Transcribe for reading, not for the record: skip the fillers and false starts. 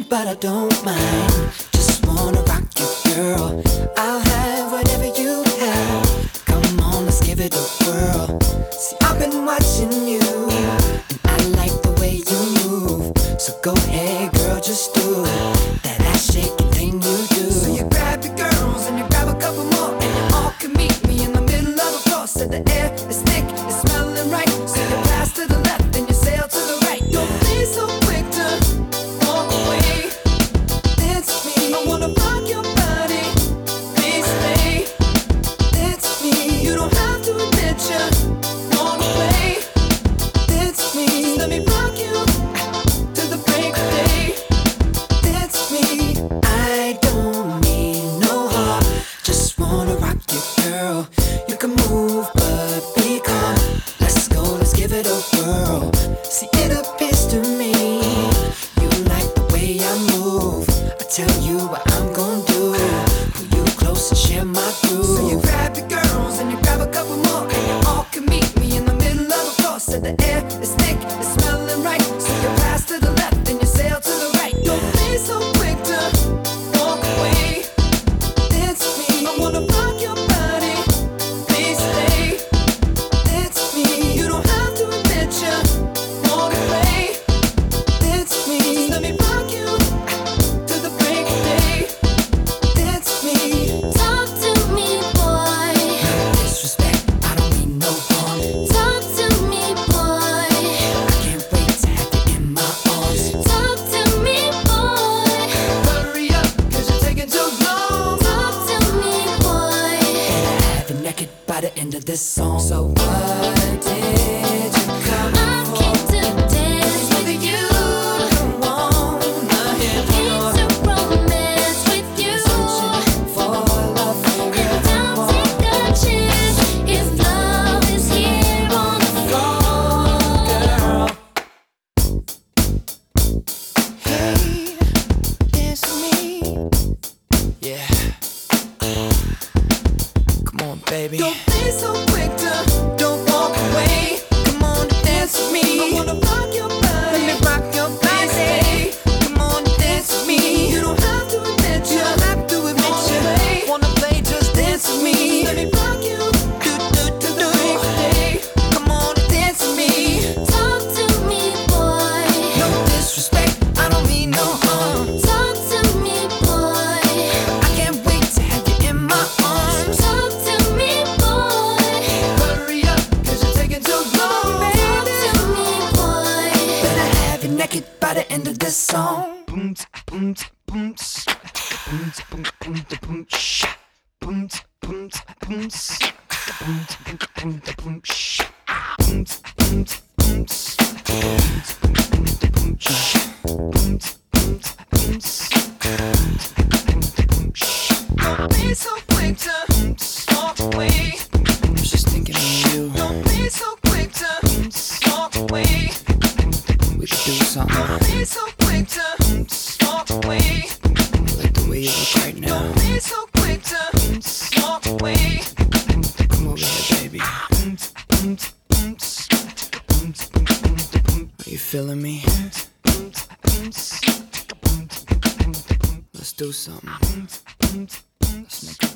but I don't mind. Just wanna rock you, girl. I'll have whatever you have. Come on, let's give it a whirl. See, I've been watching you, and I like the way you move. So go ahead, girl, just do that ass shaking thing you do. So you grab your girls and you grab a couple more, and you all can meet me in the middle of the floor. So the air is thick, it's smelling right. So you pass to the left and you sail to the right. Don't be so quick to walk away. Dance with me, I wanna rock your body. Please stay. Dance with me, you don't have to admit you want away. Dance with me, just let me rock you to the break of day. Dance with me, I don't need no heart. Just wanna rock you, girl. You can move, but be calm. Let's go, let's give it a whirl. See, it appears to me you like the way I move. I tell you what I'm gonna do. Pull you close and share my groove. So you grab your girls and you grab a couple more, and you all can meet me in the middle of the floor. So the air is thick, it's smelling right. So you pass to the left and you sail to the right. Don't be so quick to walk away. Dance with me, I wanna rock your body. Please stay. Dance with me, you don't have to admit you want away. Dance with me, just let me rock you to the break of day. Dance with me. Talk to me, boy. Disrespect, I don't mean no harm. Talk to me, boy. I can't wait to have you in my arms. Talk to me, boy. Hurry up, cause you're taking too long. Talk to me, boy. And I have you naked by the end of this song. So what did you come I for? came to dance with you. Don't wanna hear more. Came to romance with you. Searching for love And I'll take a chance if love is here on the floor. girl. Hey, dance with me. Yeah. Come on, baby. Don't be so quick to don't walk away. Come on, dance with me. I wanna rock your body. Let me rock your body. Come on, dance with me. You don't have to admit you. Don't have to admit you wanna play, just dance with me. Let me rock you. Do. Come on, dance with me. Talk to me, boy. No disrespect, I don't mean no harm. Talk to me, boy. I can't wait to have you in my arms. Talk to me, boy. Hurry up, cause you're taking too long, Talk baby. to me, boy. Better have you naked by the end of this song. Boom, boom, boom, boom, boom, boom, boom, shh. Boom, boom, boom, boom, boom, boom, boom, shh. Boom, boom, boom, boom, boom, shh. Boom, boom, boom, boom, shh. Don't be so quick to walk away. I was just thinking of you. Don't be so quick to walk away. We could do something Don't be so quick to walk away. like the way you look right now. Don't be so quick to walk away. Come over here, baby. Are you feeling me? Let's do something. Let's make